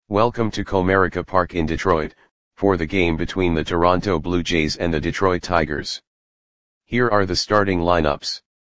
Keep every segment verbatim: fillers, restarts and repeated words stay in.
Welcome to Comerica Park in Detroit, for the game between the Toronto Blue Jays and the Detroit Tigers. Here are the starting lineups.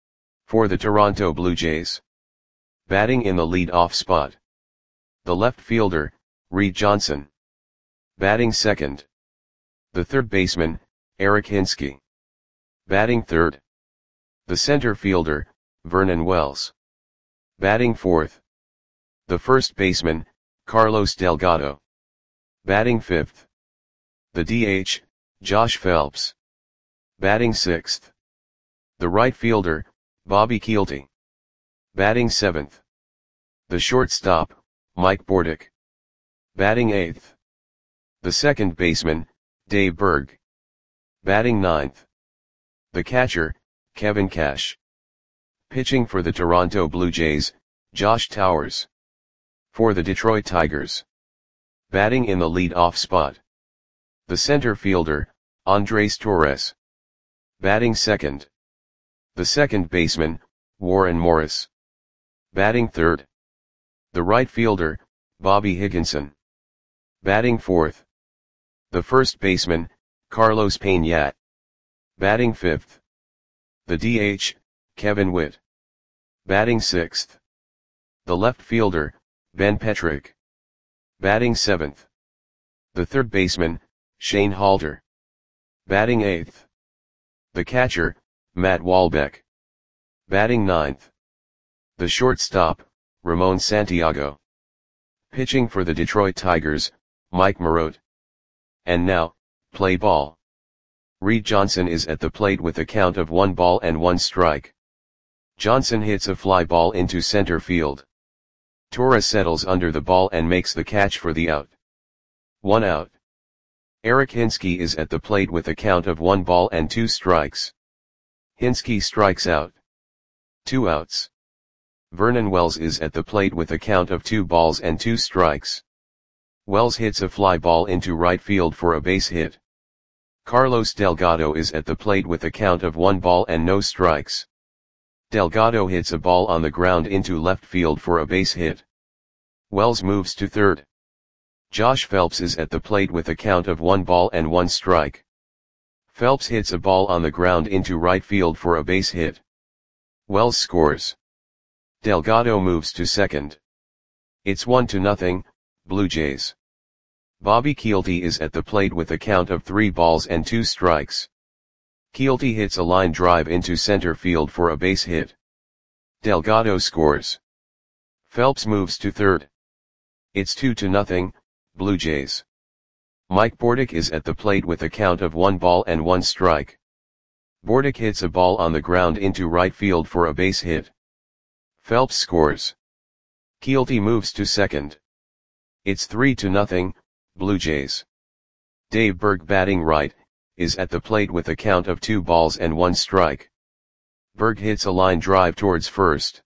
For the Toronto Blue Jays. Batting in the lead-off spot. The left fielder, Reed Johnson. Batting second. The third baseman, Eric Hinske. Batting third. The center fielder, Vernon Wells. Batting fourth. The first baseman, Carlos Delgado. Batting fifth. The D H, Josh Phelps. Batting sixth. The right fielder, Bobby Kielty. Batting seventh. The shortstop, Mike Bordick. Batting eighth. The second baseman, Dave Berg. Batting ninth. The catcher, Kevin Cash. Pitching for the Toronto Blue Jays, Josh Towers. For the Detroit Tigers. Batting in the lead-off spot. The center fielder, Andres Torres. Batting second. The second baseman, Warren Morris. Batting third. The right fielder, Bobby Higginson. Batting fourth. The first baseman, Carlos Peña. Batting fifth. The D H, Kevin Witt. Batting sixth. The left fielder, Ben Petrick. Batting seventh. The third baseman, Shane Halter. Batting eighth. The catcher, Matt Walbeck. Batting ninth. The shortstop, Ramon Santiago. Pitching for the Detroit Tigers, Mike Marotte. And now, play ball. Reed Johnson is at the plate with a count of one ball and one strike. Johnson hits a fly ball into center field. Torres settles under the ball and makes the catch for the out. One out. Eric Hinske is at the plate with a count of one ball and two strikes. Hinske strikes out. Two outs. Vernon Wells is at the plate with a count of two balls and two strikes. Wells hits a fly ball into right field for a base hit. Carlos Delgado is at the plate with a count of one ball and no strikes. Delgado hits a ball on the ground into left field for a base hit. Wells moves to third. Josh Phelps is at the plate with a count of one ball and one strike. Phelps hits a ball on the ground into right field for a base hit. Wells scores. Delgado moves to second. It's one to nothing, Blue Jays. Bobby Kielty is at the plate with a count of three balls and two strikes. Kielty hits a line drive into center field for a base hit. Delgado scores. Phelps moves to third. It's two to nothing, Blue Jays. Mike Bordick is at the plate with a count of one ball and one strike. Bordick hits a ball on the ground into right field for a base hit. Phelps scores. Kielty moves to second. It's three to nothing, Blue Jays. Dave Berg, batting right, is at the plate with a count of two balls and one strike. Berg hits a line drive towards first.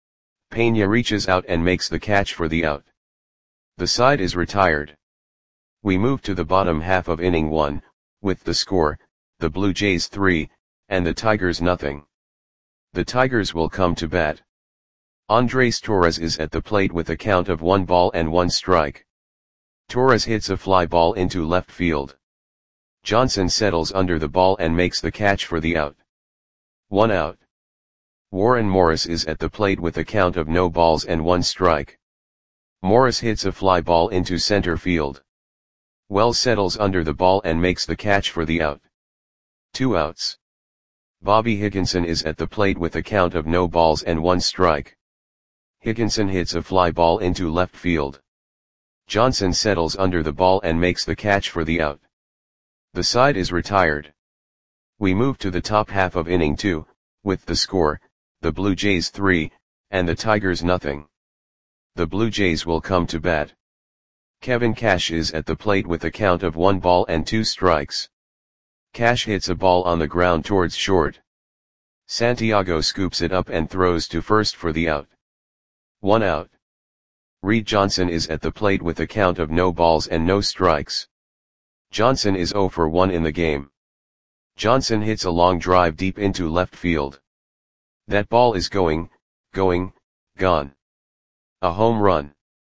Peña reaches out and makes the catch for the out. The side is retired. We move to the bottom half of inning one, with the score, the Blue Jays three, and the Tigers nothing. The Tigers will come to bat. Andres Torres is at the plate with a count of one ball and one strike. Torres hits a fly ball into left field. Johnson settles under the ball and makes the catch for the out. One out. Warren Morris is at the plate with a count of no balls and one strike. Morris hits a fly ball into center field. Wells settles under the ball and makes the catch for the out. Two outs. Bobby Higginson is at the plate with a count of no balls and one strike. Higginson hits a fly ball into left field. Johnson settles under the ball and makes the catch for the out. The side is retired. We move to the top half of inning two, with the score, the Blue Jays three, and the Tigers nothing. The Blue Jays will come to bat. Kevin Cash is at the plate with a count of one ball and two strikes. Cash hits a ball on the ground towards short. Santiago scoops it up and throws to first for the out. One out. Reed Johnson is at the plate with a count of no balls and no strikes. Johnson is zero for one in the game. Johnson hits a long drive deep into left field. That ball is going, going, gone. A home run.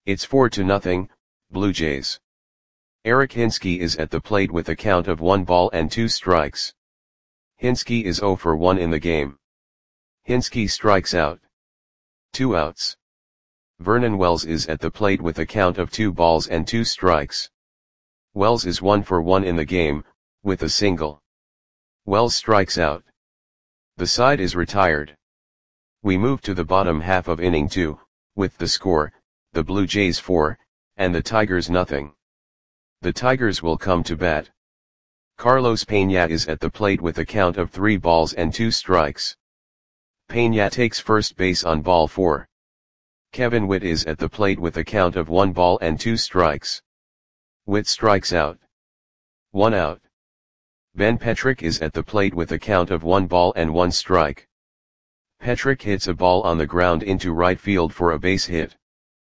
It's four to nothing, Blue Jays. Eric Hinske is at the plate with a count of one ball and two strikes. Hinske is zero for one in the game. Hinske strikes out. Two outs. Vernon Wells is at the plate with a count of two balls and two strikes. Wells is one for one in the game, with a single. Wells strikes out. The side is retired. We move to the bottom half of inning two, with the score, the Blue Jays four, and the Tigers nothing. The Tigers will come to bat. Carlos Peña is at the plate with a count of three balls and two strikes. Peña takes first base on ball four. Kevin Witt is at the plate with a count of one ball and two strikes. Witt strikes out. One out. Ben Petrick is at the plate with a count of one ball and one strike. Petrick hits a ball on the ground into right field for a base hit.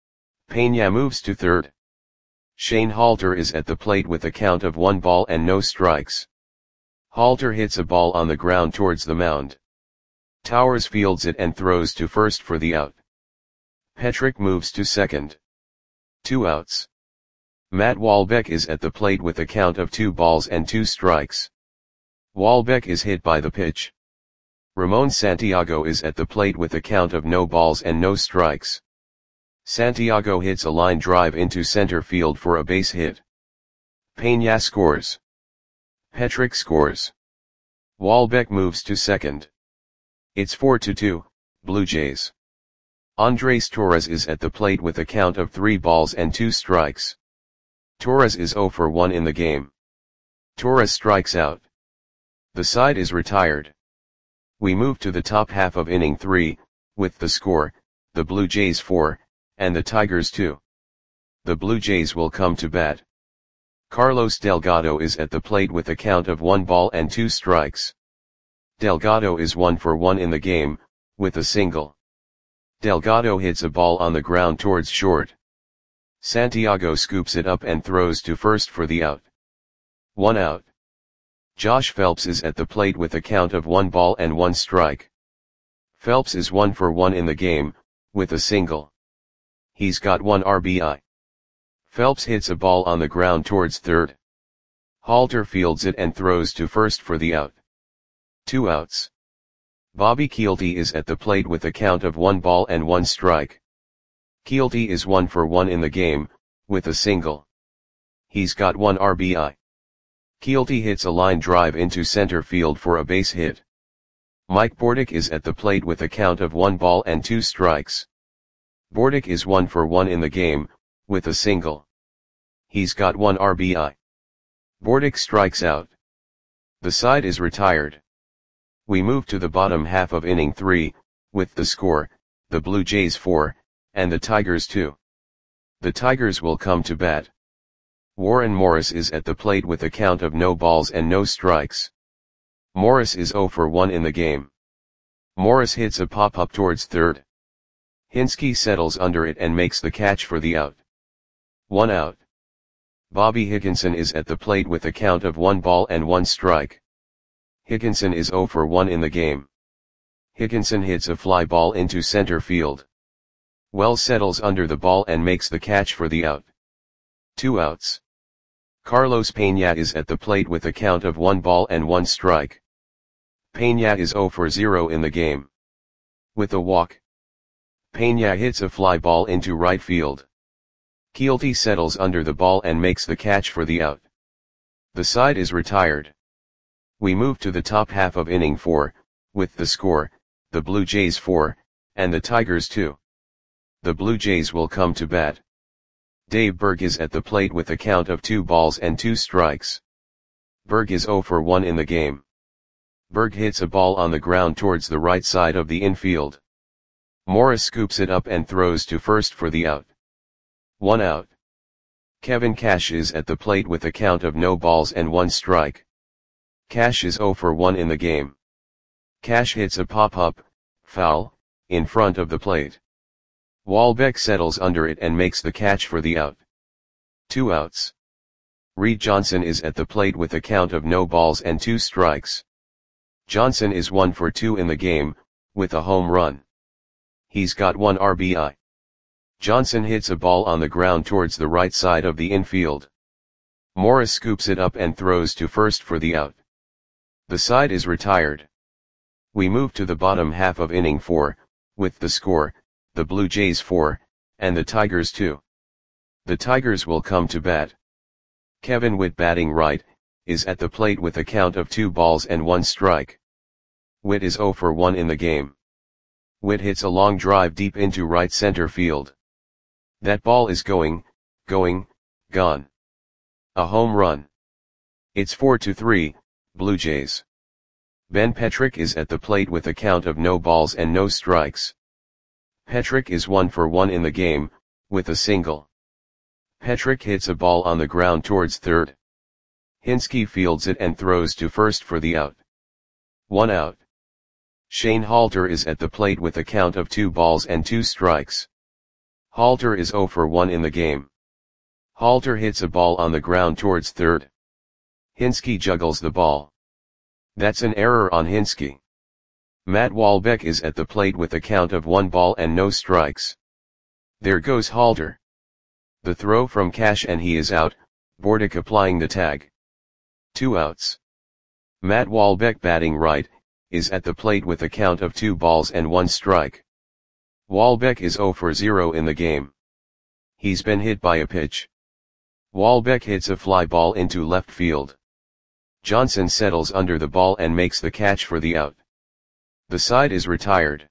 Peña moves to third. Shane Halter is at the plate with a count of one ball and no strikes. Halter hits a ball on the ground towards the mound. Towers fields it and throws to first for the out. Petrick moves to second. Two outs. Matt Walbeck is at the plate with a count of two balls and two strikes. Walbeck is hit by the pitch. Ramon Santiago is at the plate with a count of no balls and no strikes. Santiago hits a line drive into center field for a base hit. Peña scores. Petrick scores. Walbeck moves to second. It's four to two, Blue Jays. Andres Torres is at the plate with a count of three balls and two strikes. Torres is zero for one in the game. Torres strikes out. The side is retired. We move to the top half of inning three, with the score, the Blue Jays four, and the Tigers two. The Blue Jays will come to bat. Carlos Delgado is at the plate with a count of one ball and two strikes. Delgado is one for one in the game, with a single. Delgado hits a ball on the ground towards short. Santiago scoops it up and throws to first for the out. One out. Josh Phelps is at the plate with a count of one ball and one strike. Phelps is one for one in the game, with a single. He's got one R B I. Phelps hits a ball on the ground towards third. Halter fields it and throws to first for the out. Two outs. Bobby Kielty is at the plate with a count of one ball and one strike. Kielty is one for one in the game, with a single. He's got one R B I. Kielty hits a line drive into center field for a base hit. Mike Bordick is at the plate with a count of one ball and two strikes. Bordick is one for one in the game, with a single. He's got one R B I. Bordick strikes out. The side is retired. We move to the bottom half of inning three, with the score, the Blue Jays four, and the Tigers two. The Tigers will come to bat. Warren Morris is at the plate with a count of no balls and no strikes. Morris is zero for one in the game. Morris hits a pop-up towards third. Hinske settles under it and makes the catch for the out. One out. Bobby Higginson is at the plate with a count of one ball and one strike. Higginson is zero for one in the game. Higginson hits a fly ball into center field. Wells settles under the ball and makes the catch for the out. Two outs. Carlos Peña is at the plate with a count of one ball and one strike. Peña is zero for zero in the game. With a walk. Peña hits a fly ball into right field. Kielty settles under the ball and makes the catch for the out. The side is retired. We move to the top half of inning four, with the score, the Blue Jays four, and the Tigers two. The Blue Jays will come to bat. Dave Berg is at the plate with a count of two balls and two strikes. Berg is zero for one in the game. Berg hits a ball on the ground towards the right side of the infield. Morris scoops it up and throws to first for the out. One out. Kevin Cash is at the plate with a count of no balls and one strike. Cash is zero for one in the game. Cash hits a pop-up, foul, in front of the plate. Walbeck settles under it and makes the catch for the out. Two outs. Reed Johnson is at the plate with a count of no balls and two strikes. Johnson is one for two in the game, with a home run. He's got one R B I. Johnson hits a ball on the ground towards the right side of the infield. Morris scoops it up and throws to first for the out. The side is retired. We move to the bottom half of inning four, with the score, the Blue Jays four, and the Tigers two. The Tigers will come to bat. Kevin Witt, batting right, is at the plate with a count of two balls and one strike. Witt is oh for one in the game. Witt hits a long drive deep into right center field. That ball is going, going, gone. A home run. It's four to three, Blue Jays. Ben Petrick is at the plate with a count of no balls and no strikes. Petrick is one for one in the game, with a single. Petrick hits a ball on the ground towards third. Hinske fields it and throws to first for the out. One out. Shane Halter is at the plate with a count of two balls and two strikes. Halter is oh for one in the game. Halter hits a ball on the ground towards third. Hinske juggles the ball. That's an error on Hinske. Matt Walbeck is at the plate with a count of one ball and no strikes. There goes Halter. The throw from Cash and he is out, Bordick applying the tag. Two outs. Matt Walbeck, batting right, is at the plate with a count of two balls and one strike. Walbeck is oh for zero in the game. He's been hit by a pitch. Walbeck hits a fly ball into left field. Johnson settles under the ball and makes the catch for the out. The side is retired.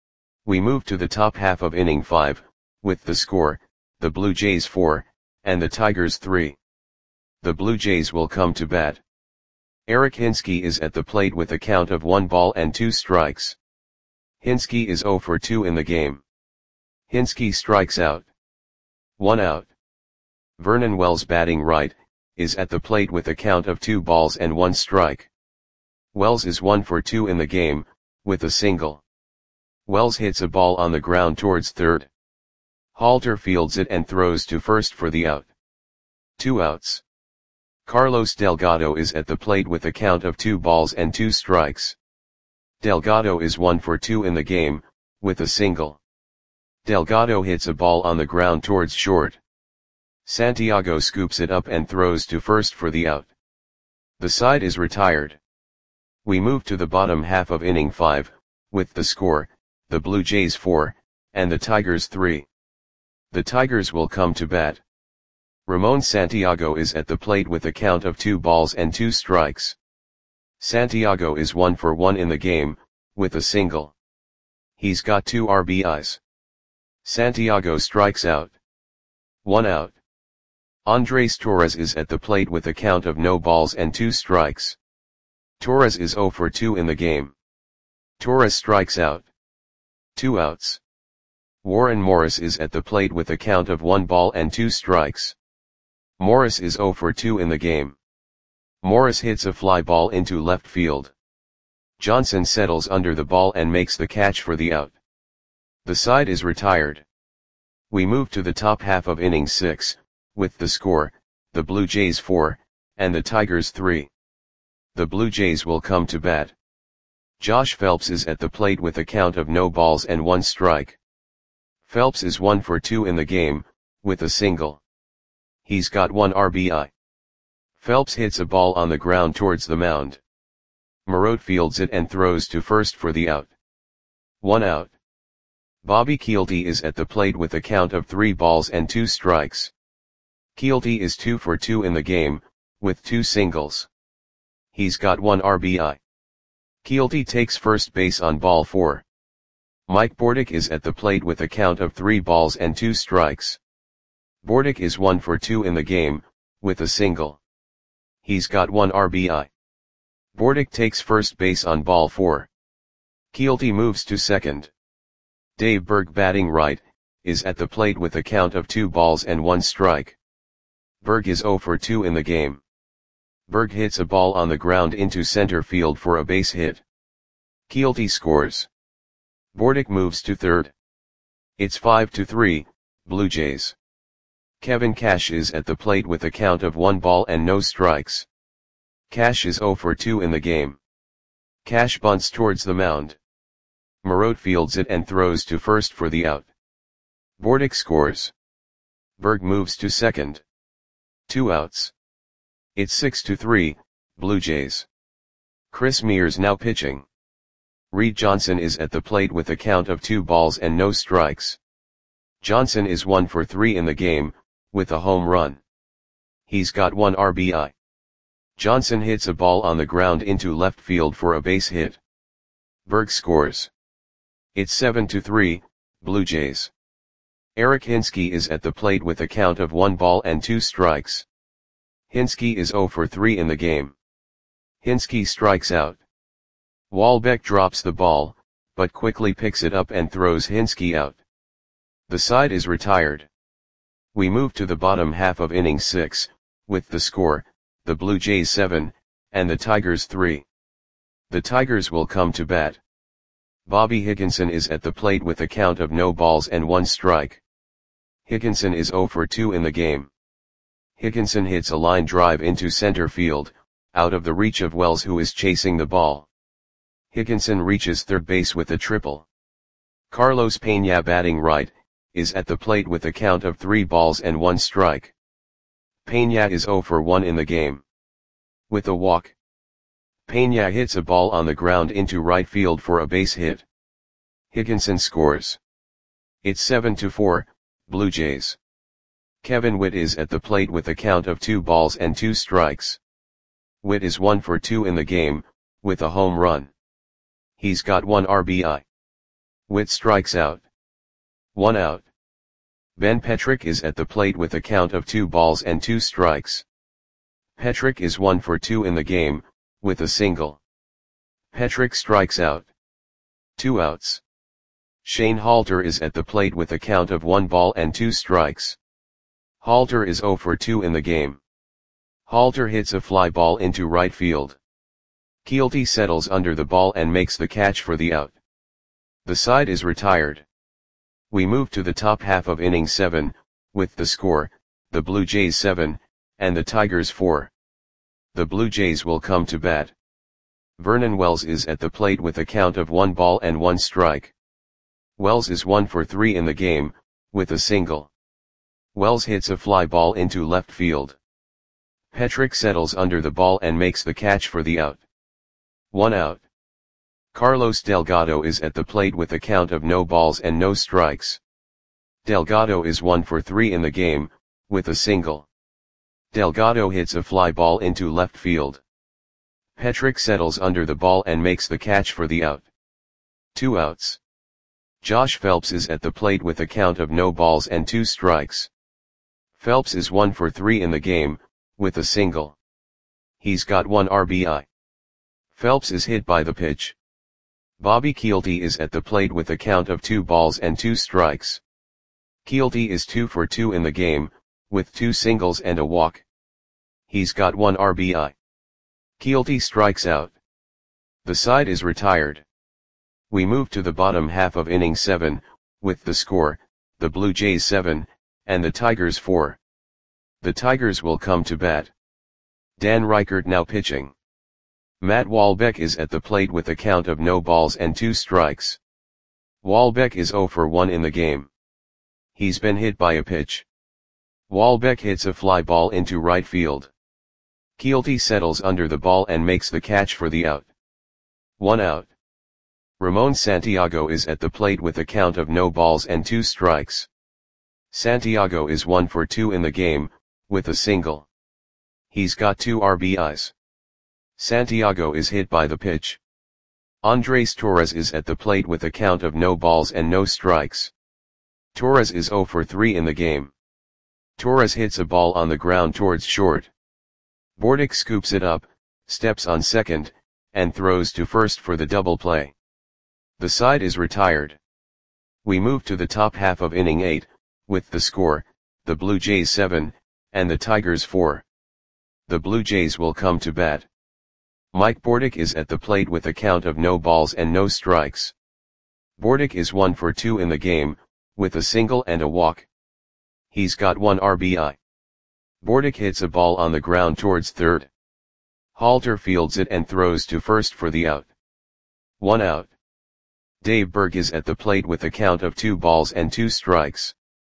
We move to the top half of inning five, with the score, the Blue Jays four, and the Tigers three. The Blue Jays will come to bat. Eric Hinske is at the plate with a count of one ball and two strikes. Hinske is oh for two in the game. Hinske strikes out. One out. Vernon Wells, batting right, is at the plate with a count of two balls and one strike. Wells is one for two in the game, with a single. Wells hits a ball on the ground towards third. Halter fields it and throws to first for the out. Two outs. Carlos Delgado is at the plate with a count of two balls and two strikes. Delgado is one for two in the game, with a single. Delgado hits a ball on the ground towards short. Santiago scoops it up and throws to first for the out. The side is retired. We move to the bottom half of inning five, with the score, the Blue Jays four, and the Tigers three. The Tigers will come to bat. Ramon Santiago is at the plate with a count of two balls and two strikes. Santiago is one for one in the game, with a single. He's got two R B Is. Santiago strikes out. One out. Andres Torres is at the plate with a count of no balls and two strikes. Torres is oh for two in the game. Torres strikes out. Two outs. Warren Morris is at the plate with a count of one ball and two strikes. Morris is oh for two in the game. Morris hits a fly ball into left field. Johnson settles under the ball and makes the catch for the out. The side is retired. We move to the top half of inning six, with the score, the Blue Jays four, and the Tigers three. The Blue Jays will come to bat. Josh Phelps is at the plate with a count of no balls and one strike. Phelps is one for two in the game, with a single. He's got one R B I. Phelps hits a ball on the ground towards the mound. Moreau fields it and throws to first for the out. One out. Bobby Kielty is at the plate with a count of three balls and two strikes. Kielty is two for two in the game, with two singles. He's got one R B I. Kielty takes first base on ball four. Mike Bordick is at the plate with a count of three balls and two strikes. Bordick is one for two in the game, with a single. He's got one R B I. Bordick takes first base on ball four. Kielty moves to second. Dave Berg, batting right, is at the plate with a count of two balls and one strike. Berg is oh for two in the game. Berg hits a ball on the ground into center field for a base hit. Kielty scores. Bordick moves to third. It's five to three, Blue Jays. Kevin Cash is at the plate with a count of one ball and no strikes. Cash is oh for two in the game. Cash bunts towards the mound. Moreau fields it and throws to first for the out. Bordick scores. Berg moves to second. Two outs. It's six to three, Blue Jays. Chris Mears now pitching. Reed Johnson is at the plate with a count of two balls and no strikes. Johnson is one for three in the game, with a home run. He's got one R B I. Johnson hits a ball on the ground into left field for a base hit. Berg scores. It's seven to three, Blue Jays. Eric Hinske is at the plate with a count of one ball and two strikes. Hinske is zero for three in the game. Hinske strikes out. Walbeck drops the ball, but quickly picks it up and throws Hinske out. The side is retired. We move to the bottom half of inning six, with the score, the Blue Jays seven, and the Tigers three. The Tigers will come to bat. Bobby Higginson is at the plate with a count of no balls and one strike. Higginson is zero for two in the game. Higginson hits a line drive into center field, out of the reach of Wells, who is chasing the ball. Higginson reaches third base with a triple. Carlos Peña, batting right, is at the plate with a count of three balls and one strike. Peña is zero for one in the game. With a walk, Peña hits a ball on the ground into right field for a base hit. Higginson scores. It's seven to four, Blue Jays. Kevin Witt is at the plate with a count of two balls and two strikes. Witt is one for two in the game, with a home run. He's got one R B I. Witt strikes out. One out. Ben Petrick is at the plate with a count of two balls and two strikes. Petrick is one for two in the game, with a single. Petrick strikes out. Two outs. Shane Halter is at the plate with a count of one ball and two strikes. Halter is zero for two in the game. Halter hits a fly ball into right field. Keelty settles under the ball and makes the catch for the out. The side is retired. We move to the top half of inning seven, with the score, the Blue Jays seven, and the Tigers four. The Blue Jays will come to bat. Vernon Wells is at the plate with a count of one ball and one strike. Wells is one for three in the game, with a single. Wells hits a fly ball into left field. Petrick settles under the ball and makes the catch for the out. One out. Carlos Delgado is at the plate with a count of no balls and no strikes. Delgado is one for three in the game, with a single. Delgado hits a fly ball into left field. Petrick settles under the ball and makes the catch for the out. Two outs. Josh Phelps is at the plate with a count of no balls and two strikes. Phelps is one for three in the game, with a single. He's got one R B I. Phelps is hit by the pitch. Bobby Keelty is at the plate with a count of two balls and two strikes. Keelty is two for two in the game, with two singles and a walk. He's got one R B I. Keelty strikes out. The side is retired. We move to the bottom half of inning seven, with the score, the Blue Jays seven, and the Tigers four. The Tigers will come to bat. Dan Reichert now pitching. Matt Walbeck is at the plate with a count of no balls and two strikes. Walbeck is zero for one in the game. He's been hit by a pitch. Walbeck hits a fly ball into right field. Keelty settles under the ball and makes the catch for the out. One out. Ramon Santiago is at the plate with a count of no balls and two strikes. Santiago is one for two in the game, with a single. He's got two R B Is. Santiago is hit by the pitch. Andres Torres is at the plate with a count of no balls and no strikes. Torres is zero for three in the game. Torres hits a ball on the ground towards short. Bordick scoops it up, steps on second, and throws to first for the double play. The side is retired. We move to the top half of inning eight, with the score, the Blue Jays seven, and the Tigers four. The Blue Jays will come to bat. Mike Bordick is at the plate with a count of no balls and no strikes. Bordick is one for two in the game, with a single and a walk. He's got one R B I. Bordick hits a ball on the ground towards third. Halter fields it and throws to first for the out. One out. Dave Berg is at the plate with a count of two balls and two strikes.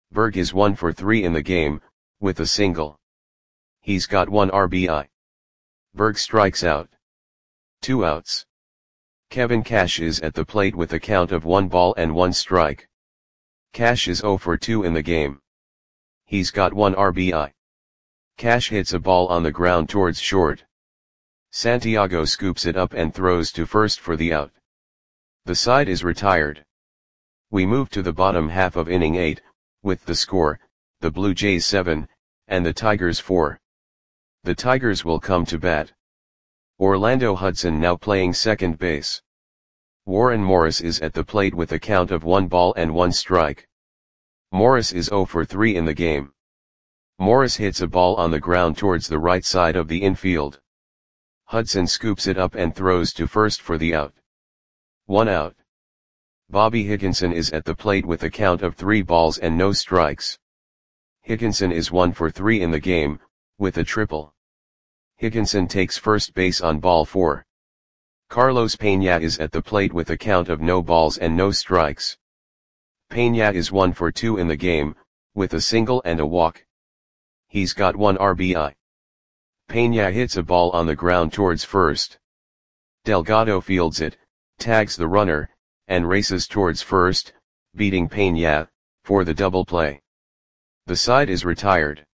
Berg is one for three in the game, with a single. He's got one R B I. Berg strikes out. Two outs. Kevin Cash is at the plate with a count of one ball and one strike. Cash is zero for two in the game. He's got one R B I. Cash hits a ball on the ground towards short. Santiago scoops it up and throws to first for the out. The side is retired. We move to the bottom half of inning eight, with the score, the Blue Jays seven, and the Tigers four. The Tigers will come to bat. Orlando Hudson now playing second base. Warren Morris is at the plate with a count of one ball and one strike. Morris is zero for three in the game. Morris hits a ball on the ground towards the right side of the infield. Hudson scoops it up and throws to first for the out. One out. Bobby Higginson is at the plate with a count of three balls and no strikes. Higginson is one for three in the game, with a triple. Higginson takes first base on ball four. Carlos Peña is at the plate with a count of no balls and no strikes. Peña is one for two in the game, with a single and a walk. He's got one R B I. Peña hits a ball on the ground towards first. Delgado fields it, tags the runner, and races towards first, beating Peña, for the double play. The side is retired.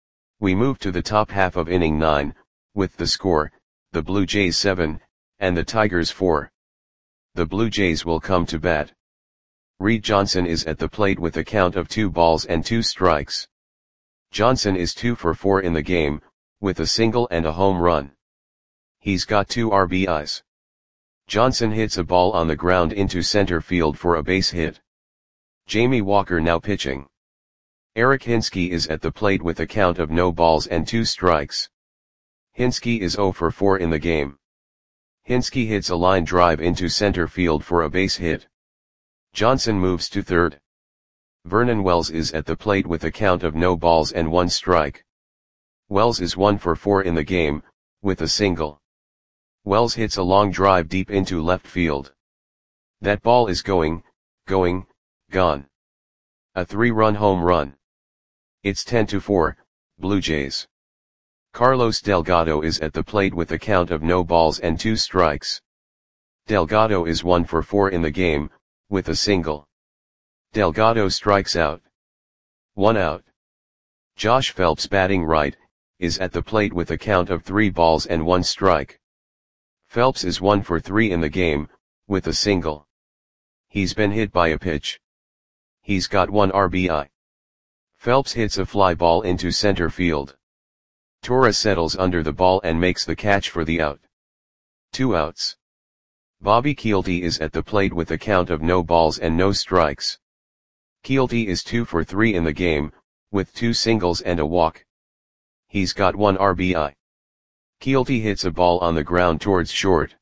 We move to the top half of inning nine, with the score, the Blue Jays seven, and the Tigers four. The Blue Jays will come to bat. Reed Johnson is at the plate with a count of two balls and two strikes. Johnson is two for four in the game, with a single and a home run. He's got two R B Is. Johnson hits a ball on the ground into center field for a base hit. Jamie Walker now pitching. Eric Hinske is at the plate with a count of no balls and two strikes. Hinske is zero for four in the game. Hinske hits a line drive into center field for a base hit. Johnson moves to third. Vernon Wells is at the plate with a count of no balls and one strike. Wells is one for four in the game, with a single. Wells hits a long drive deep into left field. That ball is going, going, gone. A three-run home run. It's ten to four, Blue Jays. Carlos Delgado is at the plate with a count of no balls and two strikes. Delgado is one for four in the game, with a single. Delgado strikes out. One out. Josh Phelps batting right, is at the plate with a count of three balls and one strike. Phelps is one for three in the game, with a single. He's been hit by a pitch. He's got one R B I. Phelps hits a fly ball into center field. Torres settles under the ball and makes the catch for the out. Two outs. Bobby Kielty is at the plate with a count of no balls and no strikes. Kielty is two for three in the game, with two singles and a walk. He's got one R B I. Kielty hits a ball on the ground towards short.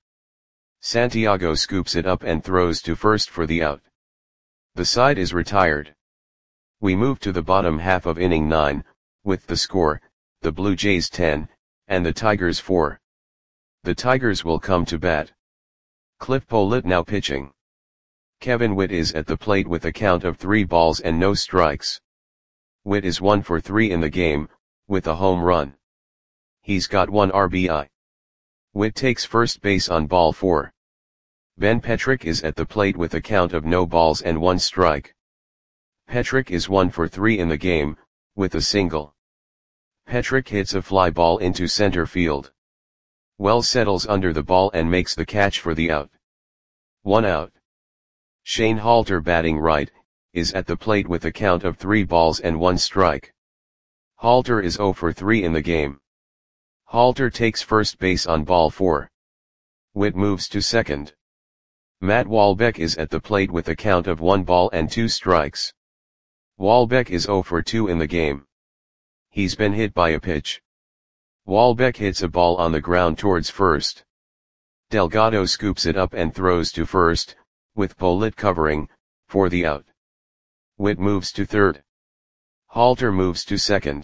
Santiago scoops it up and throws to first for the out. The side is retired. We move to the bottom half of inning nine, with the score, the Blue Jays ten, and the Tigers four. The Tigers will come to bat. Cliff Pollitt now pitching. Kevin Witt is at the plate with a count of three balls and no strikes. Witt is one for three in the game, with a home run. He's got one R B I. Witt takes first base on ball four. Ben Petrick is at the plate with a count of no balls and one strike. Petrick is one for three in the game, with a single. Petrick hits a fly ball into center field. Wells settles under the ball and makes the catch for the out. One out. Shane Halter batting right, is at the plate with a count of three balls and one strike. Halter is zero for three in the game. Halter takes first base on ball four. Witt moves to second. Matt Walbeck is at the plate with a count of one ball and two strikes. Walbeck is zero for two in the game. He's been hit by a pitch. Walbeck hits a ball on the ground towards first. Delgado scoops it up and throws to first, with Pollitt covering, for the out. Witt moves to third. Halter moves to second.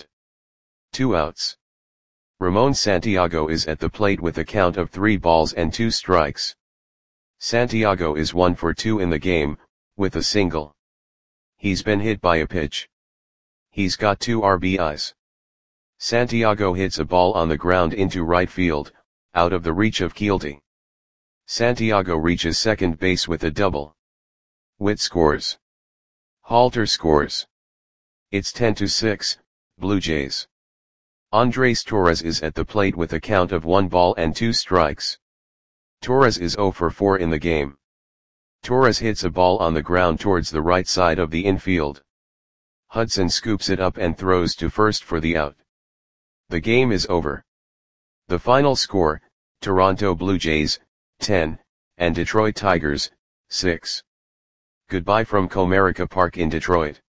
Two outs. Ramon Santiago is at the plate with a count of three balls and two strikes. Santiago is one for two in the game, with a single. He's been hit by a pitch. He's got two R B Is. Santiago hits a ball on the ground into right field, out of the reach of Keelty. Santiago reaches second base with a double. Witt scores. Halter scores. It's ten to six, Blue Jays. Andres Torres is at the plate with a count of one ball and two strikes. Torres is zero for four in the game. Torres hits a ball on the ground towards the right side of the infield. Hudson scoops it up and throws to first for the out. The game is over. The final score, Toronto Blue Jays, ten, and Detroit Tigers, six. Goodbye from Comerica Park in Detroit.